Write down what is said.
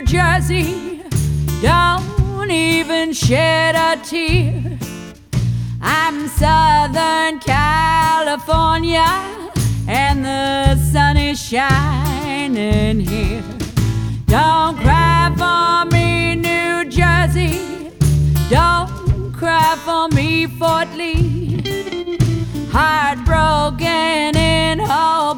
Jersey, don't even shed a tear. I'm Southern California, and the sun is shining here. Don't cry for me, New Jersey. Don't cry for me, Fort Lee. Heartbroken in Hoboken,